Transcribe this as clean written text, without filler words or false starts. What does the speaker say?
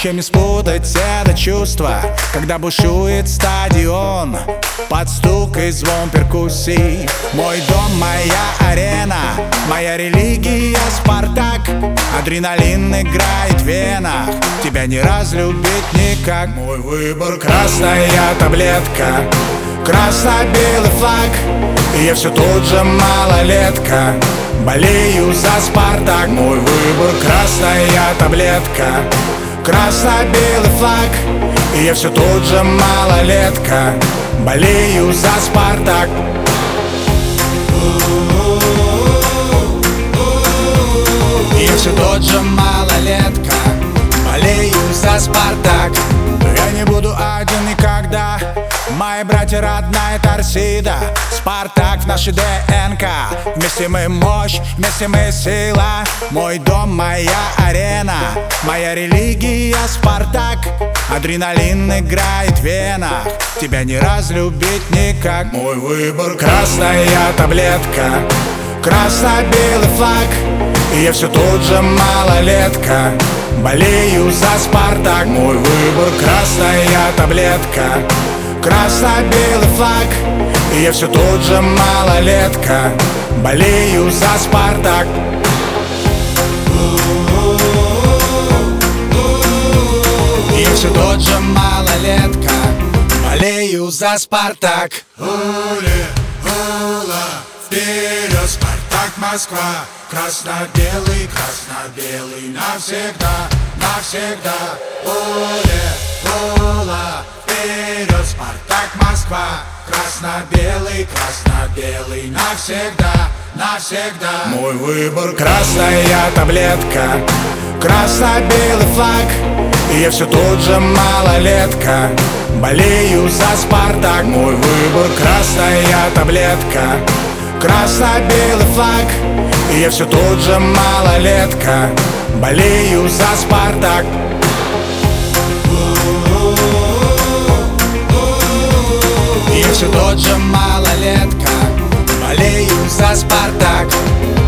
Чем не спутать это чувство, когда бушует стадион под стук и звон перкуссий. Мой дом, моя арена, моя религия Спартак. Адреналин играет в венах, тебя не разлюбить никак. Мой выбор — красная таблетка, красно-белый флаг. И я все тут же малолетка, болею за Спартак. Мой выбор — красная таблетка, красно-белый флаг. И я все тут же малолетка, болею за Спартак. И я все тот же малолетка, болею за Спартак. Я не буду один никогда, мои братья, родная Торсида. Спартак в нашей ДНК, вместе мы мощь, вместе мы сила. Мой дом, моя арена, моя религия Спартак. Адреналин играет в венах, тебя не разлюбить никак. Мой выбор — красная таблетка, красно-белый флаг. И я все тут же малолетка, болею за Спартак. Мой выбор — красная таблетка, красно-белый флаг. И я все тут же малолетка, болею за Спартак. И я все тот же малолетка, болею за Спартак. Оле, ола, вперед, Спартак, Москва. Красно-белый, красно-белый, навсегда, навсегда. Оле, ола, вперед, Спартак, Москва. Красно-белый, красно-белый, навсегда, навсегда. Мой выбор — красная таблетка, красно-белый флаг. И я все тут же малолетка, болею за Спартак. Мой выбор — красная таблетка, красно-белый флаг. И я все тут же малолетка, болею за Спартак. И я все тот же малолетка, болею за Спартак.